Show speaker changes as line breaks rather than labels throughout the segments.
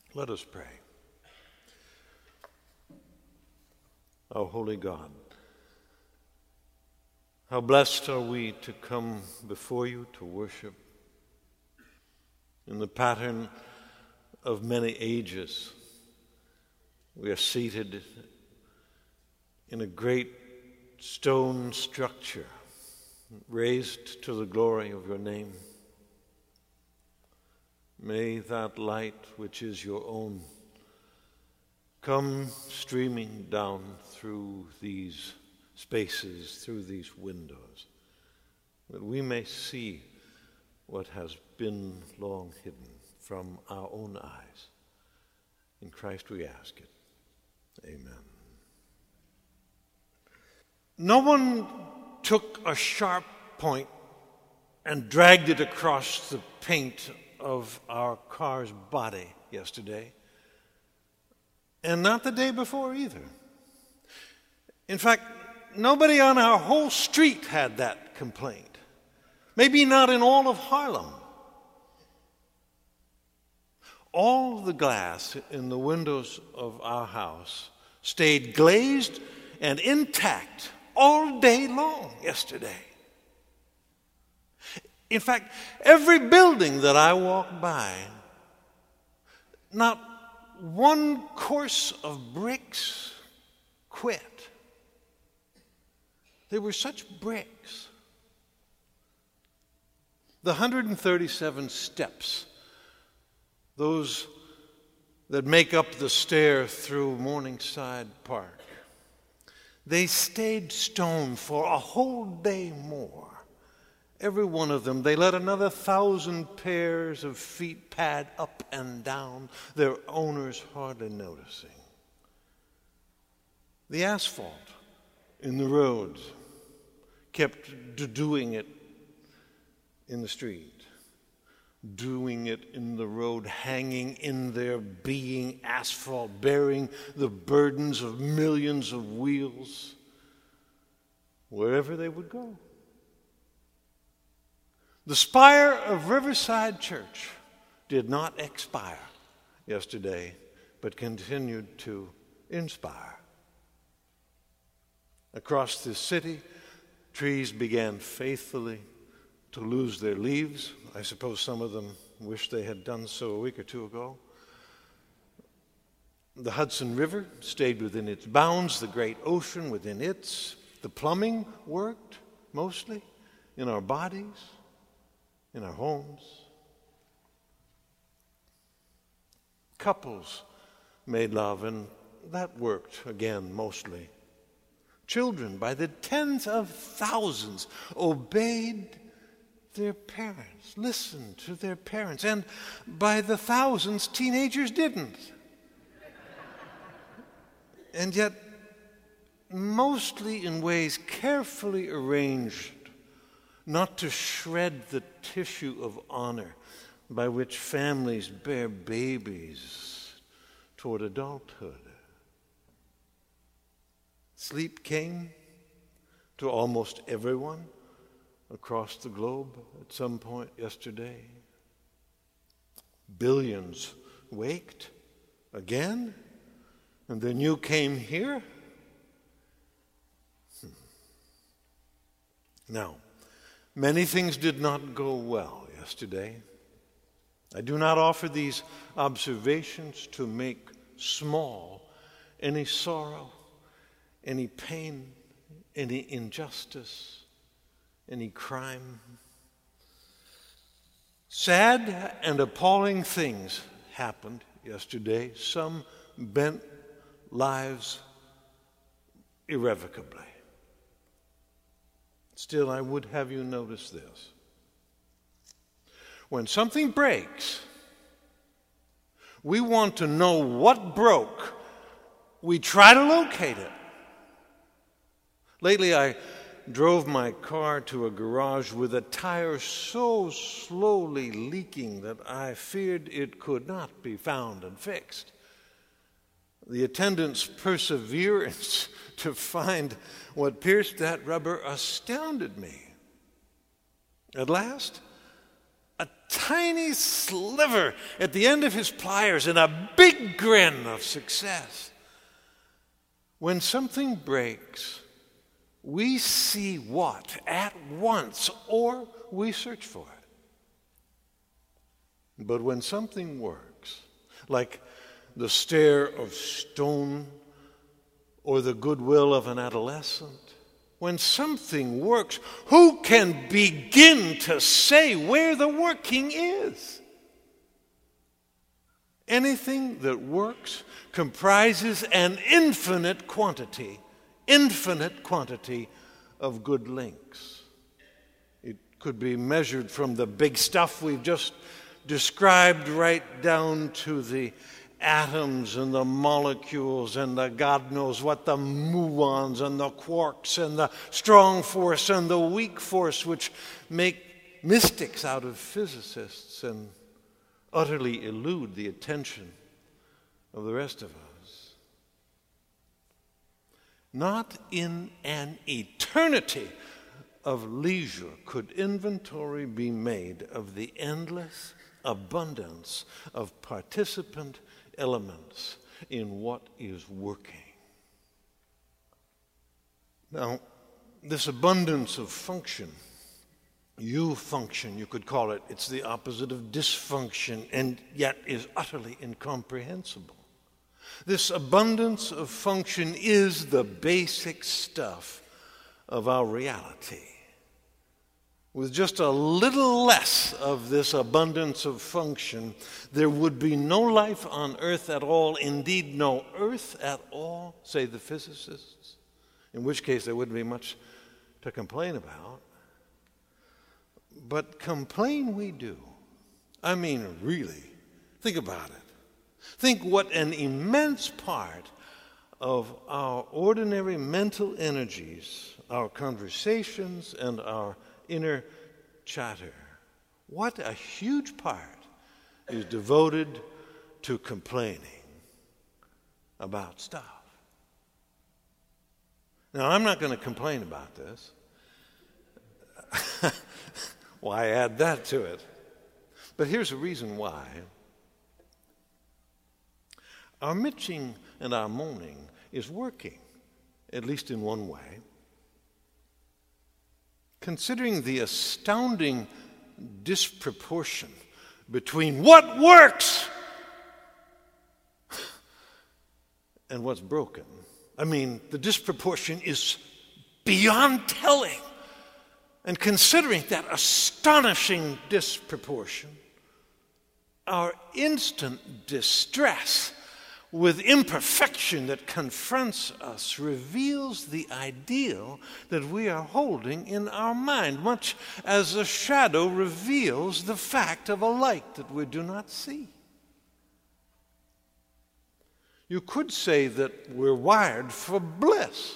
Let us pray. Our holy God, how blessed are we to come before you to worship in the pattern of many ages. We are seated in a great stone structure raised to the glory of your name. May that light, which is your own, come streaming down through these spaces, through these windows, that we may see what has been long hidden from our own eyes. In Christ we ask it. Amen. No one took a sharp point and dragged it across the paint of our car's body yesterday, and not the day before either. In fact, nobody on our whole street had that complaint. Maybe not in all of Harlem. All the glass in the windows of our house stayed glazed and intact all day long yesterday. In fact, every building that I walk by, not one course of bricks quit. They were such bricks. The 137 steps, those that make up the stair through Morningside Park, they stayed stone for a whole day more. Every one of them. They let another 1,000 pairs of feet pad up and down, their owners hardly noticing. The asphalt in the roads kept doing it in the street, doing it in the road, hanging in there, being asphalt, bearing the burdens of millions of wheels wherever they would go. The spire of Riverside Church did not expire yesterday, but continued to inspire. Across the city, trees began faithfully to lose their leaves. I suppose some of them wish they had done so a week or two ago. The Hudson River stayed within its bounds, the great ocean within its. The plumbing worked mostly in our bodies, in our homes. Couples made love, and that worked again mostly. Children, by the tens of thousands, obeyed their parents, listened to their parents, and by the thousands, teenagers didn't. And yet, mostly in ways carefully arranged not to shred the tissue of honor by which families bear babies toward adulthood. Sleep came to almost everyone across the globe at some point yesterday. Billions waked again, and then you came here. Now, many things did not go well yesterday. I do not offer these observations to make small any sorrow, any pain, any injustice, any crime. Sad and appalling things happened yesterday. Some bent lives irrevocably. Still, I would have you notice this. When something breaks, we want to know what broke. We try to locate it. Lately, I drove my car to a garage with a tire so slowly leaking that I feared it could not be found and fixed. The attendant's perseverance to find what pierced that rubber astounded me. At last, a tiny sliver at the end of his pliers and a big grin of success. When something breaks, we see what at once, or we search for it. But when something works, like the stare of stone or the goodwill of an adolescent, when something works, who can begin to say where the working is? Anything that works comprises an infinite quantity of good links. It could be measured from the big stuff we've just described right down to the atoms and the molecules and the God knows what, the muons and the quarks and the strong force and the weak force, which make mystics out of physicists and utterly elude the attention of the rest of us. Not in an eternity of leisure could inventory be made of the endless abundance of participant elements in what is working. Now, this abundance of function, eufunction, you could call it, it's the opposite of dysfunction, and yet is utterly incomprehensible. This abundance of function is the basic stuff of our reality. With just a little less of this abundance of function, there would be no life on earth at all, indeed no earth at all, say the physicists, in which case there wouldn't be much to complain about. But complain we do. I mean, really, think about it. Think what an immense part of our ordinary mental energies, our conversations, and our inner chatter, what a huge part is devoted to complaining about stuff. Now, I'm not going to complain about this. Why add that to it? But here's a reason why. Our mitching and our moaning is working, at least in one way. Considering the astounding disproportion between what works and what's broken. I mean, the disproportion is beyond telling. And considering that astonishing disproportion, our instant distress with imperfection that confronts us reveals the ideal that we are holding in our mind, much as a shadow reveals the fact of a light that we do not see. You could say that we're wired for bliss.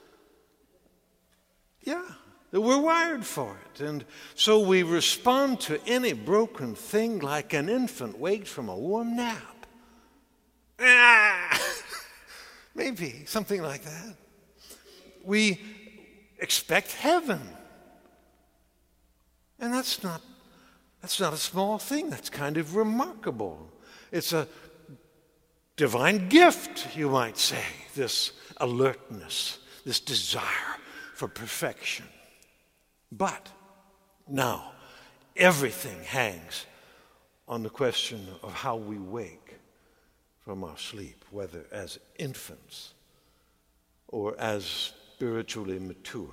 Yeah, that we're wired for it. And so we respond to any broken thing like an infant waked from a warm nap. Maybe something like that. We expect heaven. And that's not a small thing. That's kind of remarkable. It's a divine gift, you might say, this alertness, this desire for perfection. But now, everything hangs on the question of how we wake from our sleep, whether as infants or as spiritually mature.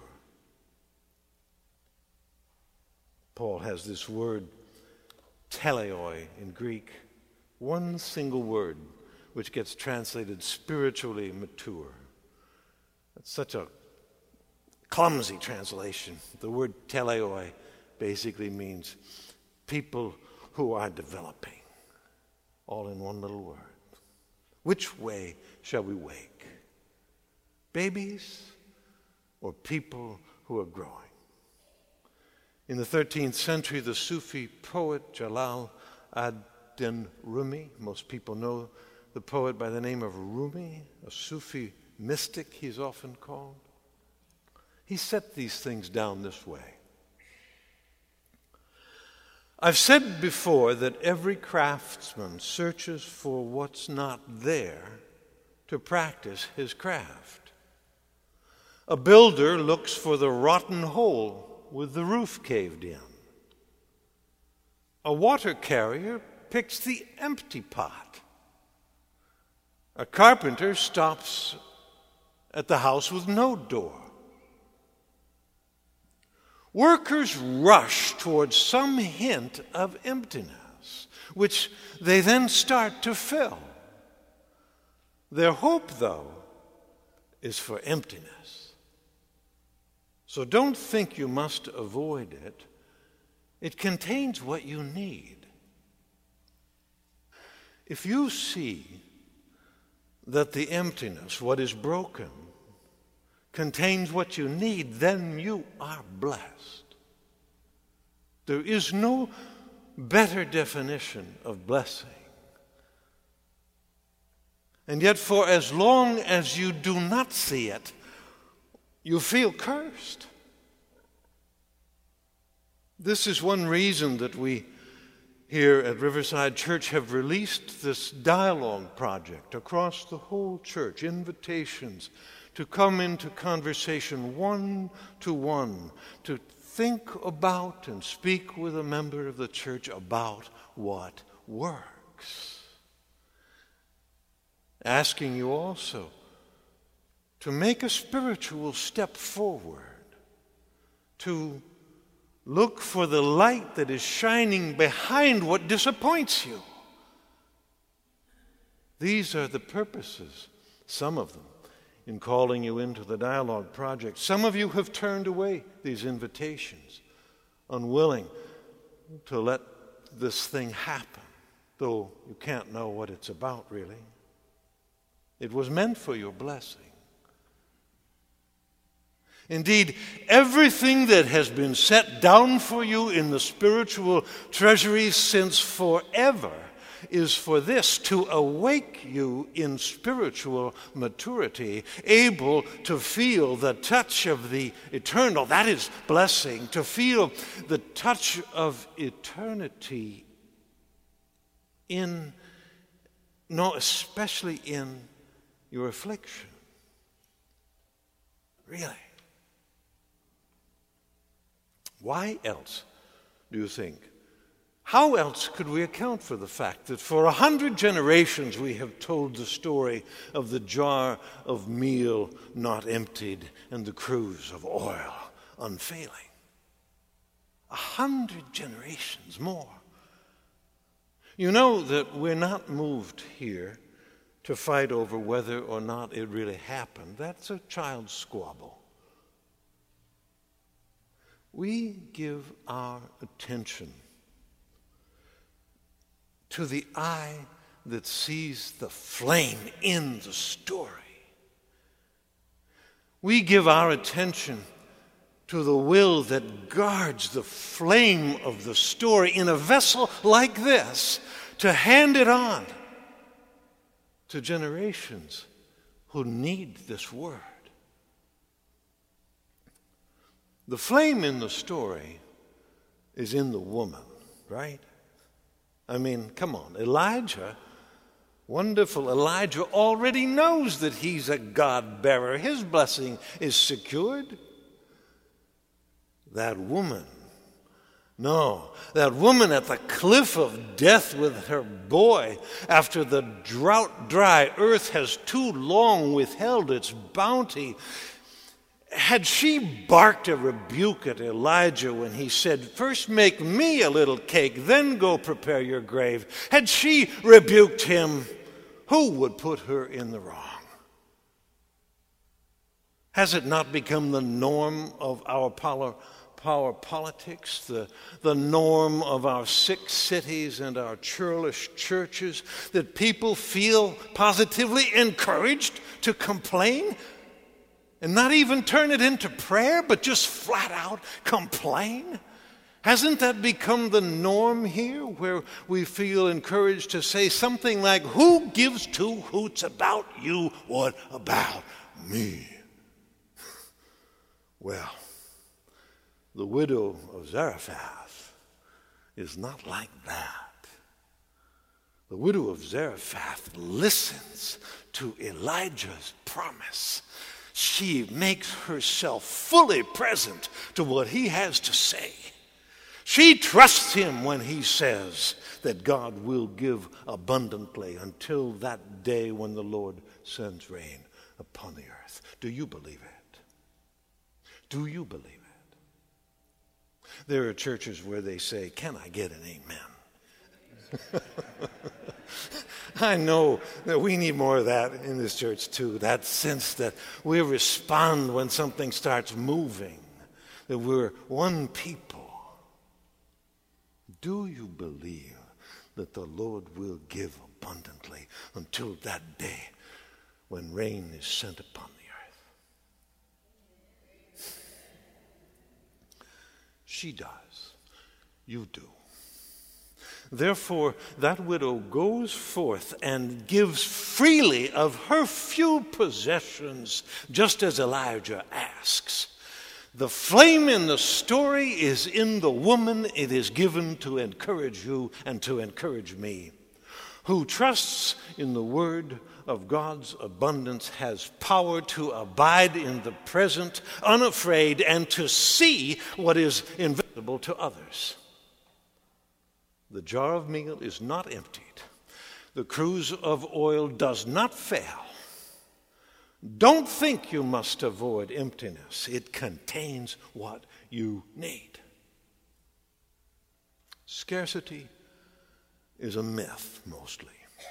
Paul has this word, teleoi in Greek, one single word, which gets translated spiritually mature. That's such a clumsy translation. The word teleoi basically means people who are developing, all in one little word. Which way shall we wake? Babies or people who are growing? In the 13th century, the Sufi poet Jalal ad-Din Rumi, most people know the poet by the name of Rumi, a Sufi mystic he's often called. He set these things down this way. I've said before that every craftsman searches for what's not there to practice his craft. A builder looks for the rotten hole with the roof caved in. A water carrier picks the empty pot. A carpenter stops at the house with no door. Workers rush towards some hint of emptiness, which they then start to fill. Their hope, though, is for emptiness. So don't think you must avoid it. It contains what you need. If you see that the emptiness, what is broken, contains what you need, then you are blessed. There is no better definition of blessing. And yet, for as long as you do not see it, you feel cursed. This is one reason that we here at Riverside Church have released this dialogue project across the whole church, invitations to come into conversation one-to-one, to think about and speak with a member of the church about what works. Asking you also to make a spiritual step forward, to look for the light that is shining behind what disappoints you. These are the purposes, some of them, in calling you into the dialogue project. Some of you have turned away these invitations, unwilling to let this thing happen, though you can't know what it's about, really. It was meant for your blessing. Indeed, everything that has been set down for you in the spiritual treasuries since forever is for this, to awake you in spiritual maturity, able to feel the touch of the eternal. That is blessing, to feel the touch of eternity especially in your affliction. Really. Why else, do you think? How else could we account for the fact that for 100 generations we have told the story of the jar of meal not emptied and the cruse of oil unfailing? 100 generations more. You know that we're not moved here to fight over whether or not it really happened. That's a child's squabble. We give our attention to the eye that sees the flame in the story. We give our attention to the will that guards the flame of the story in a vessel like this, to hand it on to generations who need this word. The flame in the story is in the woman, right? I mean, come on, Elijah, wonderful Elijah, already knows that he's a God-bearer. His blessing is secured. That woman at the cliff of death with her boy, after the drought-dry earth has too long withheld its bounty, had she barked a rebuke at Elijah when he said, "First make me a little cake, then go prepare your grave," had she rebuked him, who would put her in the wrong? Has it not become the norm of our power politics, the norm of our sick cities and our churlish churches, that people feel positively encouraged to complain and not even turn it into prayer, but just flat out complain? Hasn't that become the norm here, where we feel encouraged to say something like, "Who gives two hoots about you? What about me?" Well, the widow of Zarephath is not like that. The widow of Zarephath listens to Elijah's promise. She makes herself fully present to what he has to say. She trusts him when he says that God will give abundantly until that day when the Lord sends rain upon the earth. Do you believe it? Do you believe it? There are churches where they say, "Can I get an amen?" I know that we need more of that in this church too, that sense that we respond when something starts moving, that we're one people. Do you believe that the Lord will give abundantly until that day when rain is sent upon the earth? She does. You do. Therefore, that widow goes forth and gives freely of her few possessions, just as Elijah asks. The flame in the story is in the woman it is given to encourage you and to encourage me. Who trusts in the word of God's abundance has power to abide in the present, unafraid, and to see what is invisible to others. The jar of meal is not emptied. The cruse of oil does not fail. Don't think you must avoid emptiness. It contains what you need. Scarcity is a myth, mostly.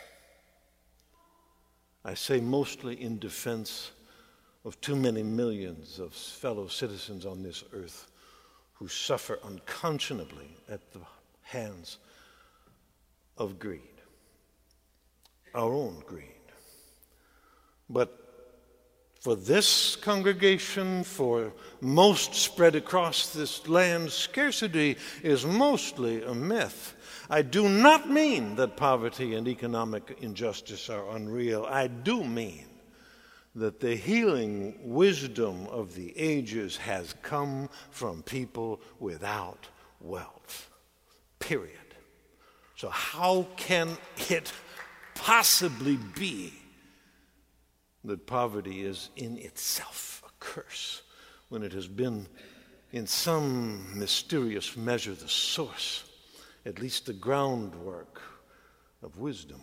I say mostly in defense of too many millions of fellow citizens on this earth who suffer unconscionably at the hands of greed, our own greed. But for this congregation, for most spread across this land, scarcity is mostly a myth. I do not mean that poverty and economic injustice are unreal. I do mean that the healing wisdom of the ages has come from people without wealth. Period. So how can it possibly be that poverty is in itself a curse when it has been in some mysterious measure the source, at least the groundwork of wisdom?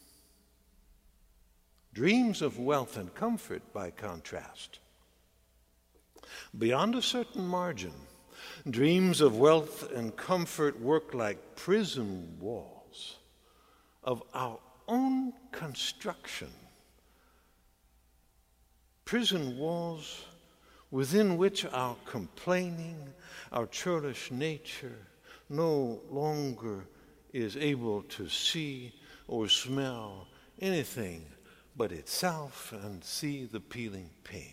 Dreams of wealth and comfort, by contrast, beyond a certain margin, dreams of wealth and comfort work like prison walls of our own construction. Prison walls within which our complaining, our churlish nature no longer is able to see or smell anything but itself and see the peeling paint.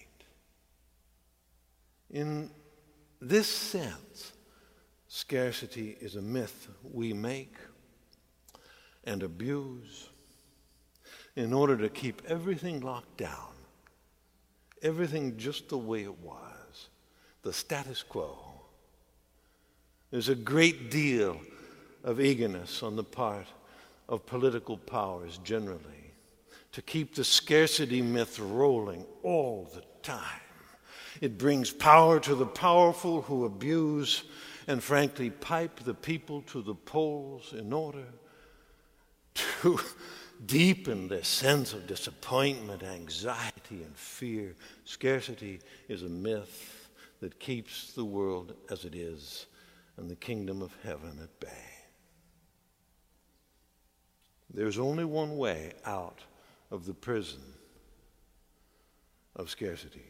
In this sense, scarcity is a myth we make and abuse in order to keep everything locked down, everything just the way it was, the status quo. There's a great deal of eagerness on the part of political powers generally to keep the scarcity myth rolling all the time. It brings power to the powerful who abuse and frankly pipe the people to the polls in order to deepen their sense of disappointment, anxiety, and fear. Scarcity is a myth that keeps the world as it is and the kingdom of heaven at bay. There's only one way out of the prison of scarcity.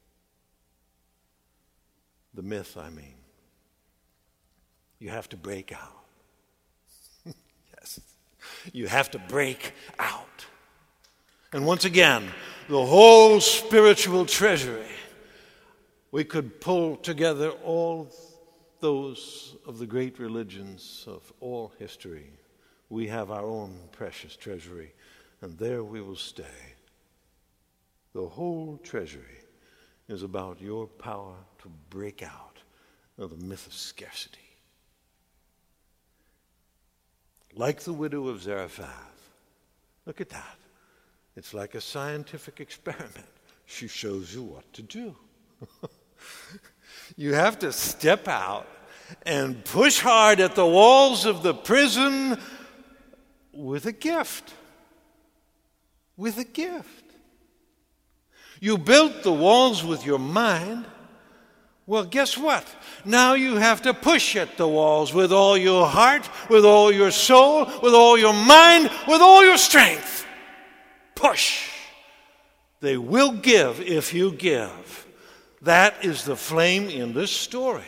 The myth, I mean. You have to break out. Yes. You have to break out. And once again, the whole spiritual treasury, we could pull together all those of the great religions of all history. We have our own precious treasury, and there we will stay. The whole treasury is about your power to break out of the myth of scarcity. like the widow of Zarephath. Look at that. It's like a scientific experiment. She shows you what to do. You have to step out and push hard at the walls of the prison with a gift. With a gift. You built the walls with your mind. Well, guess what? Now you have to push at the walls with all your heart, with all your soul, with all your mind, with all your strength. Push. They will give if you give. That is the flame in this story.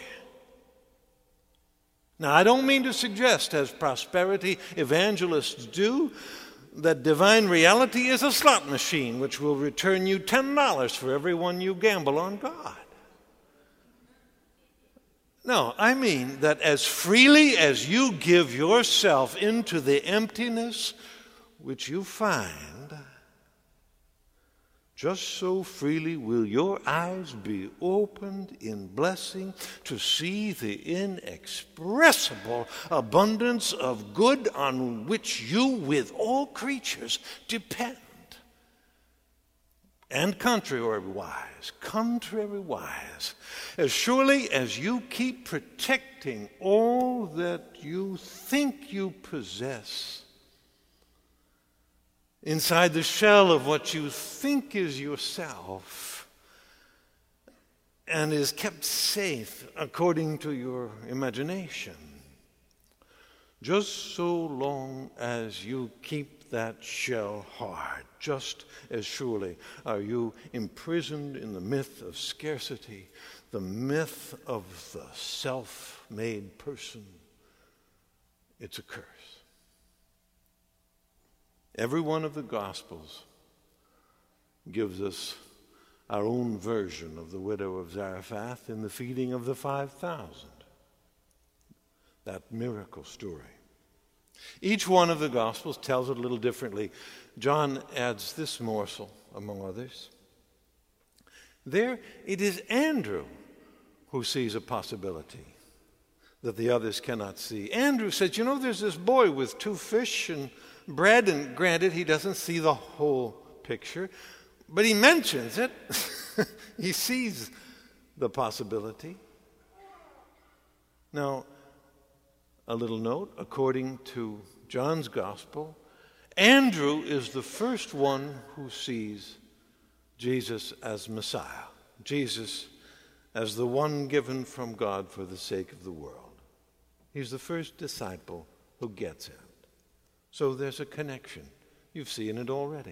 Now, I don't mean to suggest, as prosperity evangelists do, that divine reality is a slot machine which will return you $10 for every one you gamble on God. No, I mean that as freely as you give yourself into the emptiness which you find, just so freely will your eyes be opened in blessing to see the inexpressible abundance of good on which you, with all creatures, depend. And contrariwise, as surely as you keep protecting all that you think you possess, inside the shell of what you think is yourself and is kept safe according to your imagination, just so long as you keep that shell hard, just as surely are you imprisoned in the myth of scarcity, the myth of the self-made person. It's a curse. Every one of the Gospels gives us our own version of the widow of Zarephath in the feeding of the 5,000. That miracle story. Each one of the Gospels tells it a little differently. John adds this morsel, among others. There, it is Andrew who sees a possibility that the others cannot see. Andrew says, there's this boy with 2 fish and bread, and granted, he doesn't see the whole picture, but he mentions it. He sees the possibility. Now, a little note, according to John's Gospel, Andrew is the first one who sees Jesus as Messiah, Jesus as the one given from God for the sake of the world. He's the first disciple who gets it. So there's a connection. You've seen it already.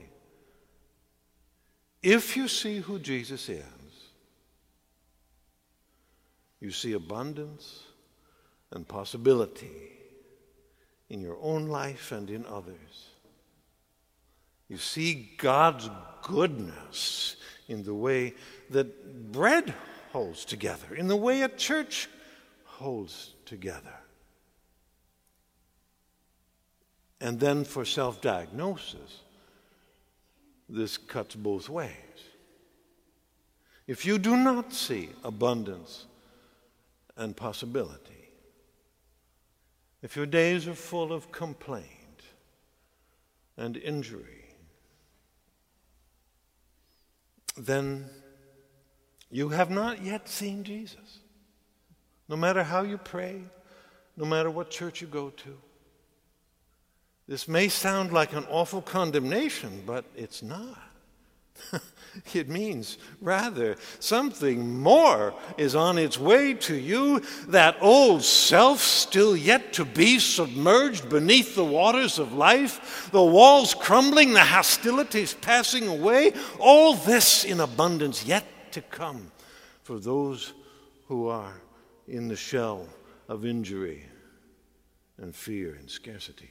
If you see who Jesus is, you see abundance and possibility in your own life and in others. You see God's goodness in the way that bread holds together, in the way a church holds together. And then for self-diagnosis, this cuts both ways. If you do not see abundance and possibility, if your days are full of complaint and injury, then you have not yet seen Jesus. No matter how you pray, no matter what church you go to. This may sound like an awful condemnation, but it's not. It means, rather, something more is on its way to you. That old self still yet to be submerged beneath the waters of life, the walls crumbling, the hostilities passing away, all this in abundance yet to come for those who are in the shell of injury and fear and scarcity.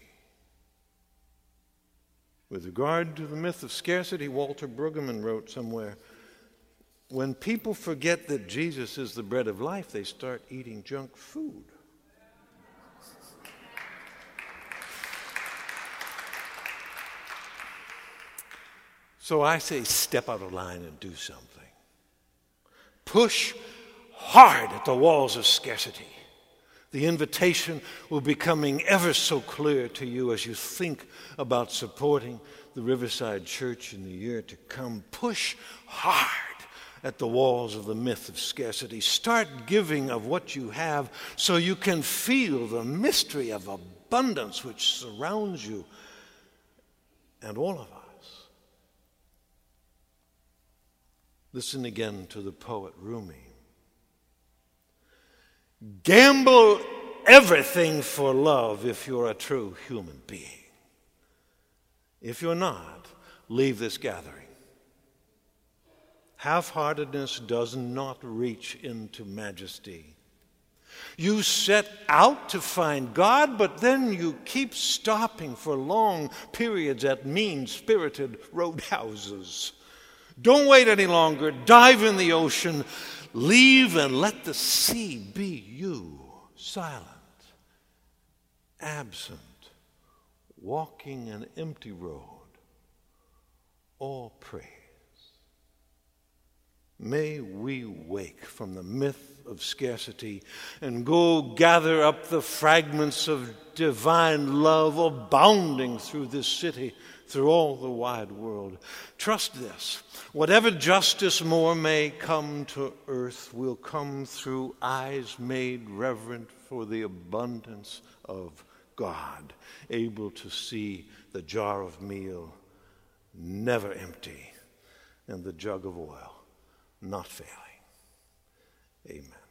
With regard to the myth of scarcity, Walter Brueggemann wrote somewhere, when people forget that Jesus is the bread of life, they start eating junk food. So I say step out of line and do something. Push hard at the walls of scarcity, The invitation will be coming ever so clear to you as you think about supporting the Riverside Church in the year to come. Push hard at the walls of the myth of scarcity. Start giving of what you have so you can feel the mystery of abundance which surrounds you and all of us. Listen again to the poet Rumi. Gamble everything for love if you're a true human being. If you're not, leave this gathering. Half-heartedness does not reach into majesty. You set out to find God, but then you keep stopping for long periods at mean-spirited roadhouses. Don't wait any longer. Dive in the ocean. Leave and let the sea be you, silent, absent, walking an empty road. All praise. May we wake from the myth of scarcity and go gather up the fragments of divine love abounding through this city, through all the wide world. Trust this. Whatever justice more may come to earth will come through eyes made reverent for the abundance of God, able to see the jar of meal never empty and the jug of oil not failing. Amen.